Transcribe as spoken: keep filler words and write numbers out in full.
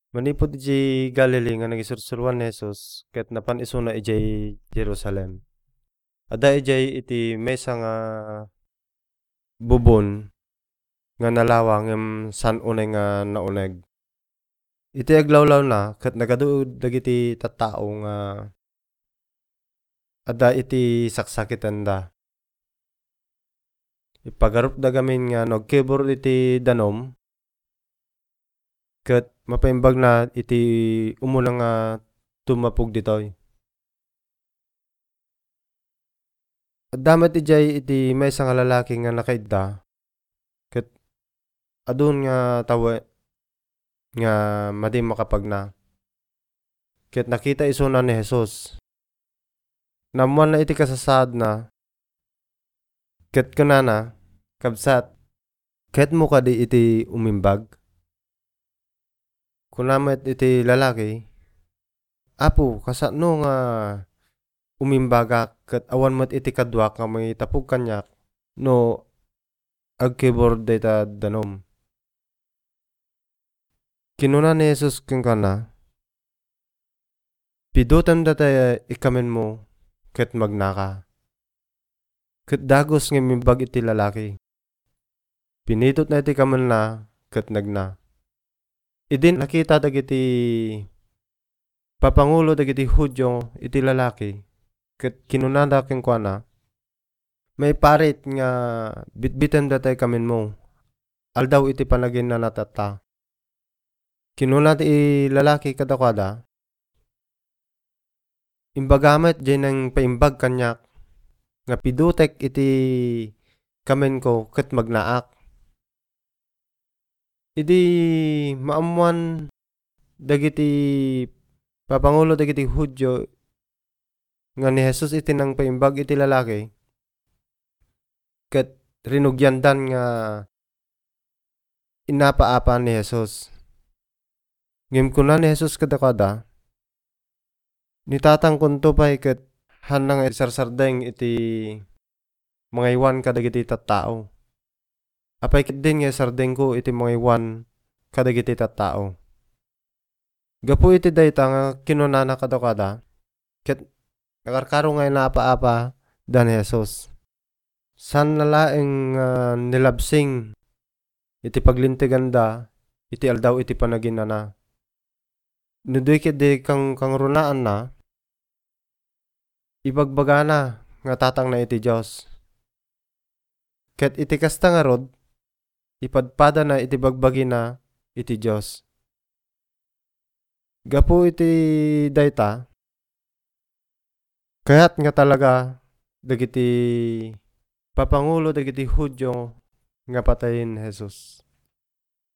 Manipod ijay Galilee nga nagisursuroan ni Jesus ket napan isuna ijay Jerusalem. Adda ijay iti maysa nga bubon nga nalawang ngem san unay nga nauneg. Iti aglawlaw na ket nagaduod dagiti tattao nga adda iti saksakitan da. Ipagarup da gamin nga no agkibor iti danom ket mapaimbag na iti umuna nga tumapog ditoy. Adda met ijay iti maysa nga lalaki nga nakaidda ket adun nga tawe nga madi makapagna. Ket nakita isuna ni Jesus. Namuan na iti kasasaad na ket kunana, kabsat, ket mo kadi iti umimbag? Kunamet iti lalaki, Apo, kasano nga umimbagak ket awan met iti kadwa nga may tapog kanyak no agkibor dayta danom. Kinuna ni Jesus kenkana, pidutan data ikamen mo ket magnaka. Ket dagos nga mimbag iti lalaki. Pinitot na iti kamen na ket nagna. Idin nakita dagiti papangulo dagiti Hudyo iti lalaki ket kinunada kenkwana, may parit nga bitbiten datay kamen mo. Aldaw iti panagin na natata. Kinuna ti lalaki kadakwada, imbagamet jay nang paimbag kanyak nga pidutek iti kamen ko ket magnaak. Idi maamuan dagiti papangulo dagiti Hudyo nga ni Jesus iti nang paimbag iti lalaki ket rinugyandan nga inapaapa ni Jesus. Ngem kuna ni Jesus kadakwada, nitatangkon to pay ket hanang isarsardeng iti mga iwan kadagiti tattao. Apay ket din nga sardeng ko iti mga iwan kadagiti tattao. Gapu iti dayta nga kinunana kadakwada ket nakarkaro nga inapaapa da ni Jesus. San nalaeng uh, nilabsing iti paglintigan da iti aldaw iti panaginana. Nuduy ket di kang kangrunaan na ibagbagana nga tatang na iti Dios. Ket iti kasta nga rod ipadpada na iti bagbagi na iti Dios. Gapu iti dayta kayat nga talaga dagiti papangulo dagiti Hudyo nga patayin Jesus.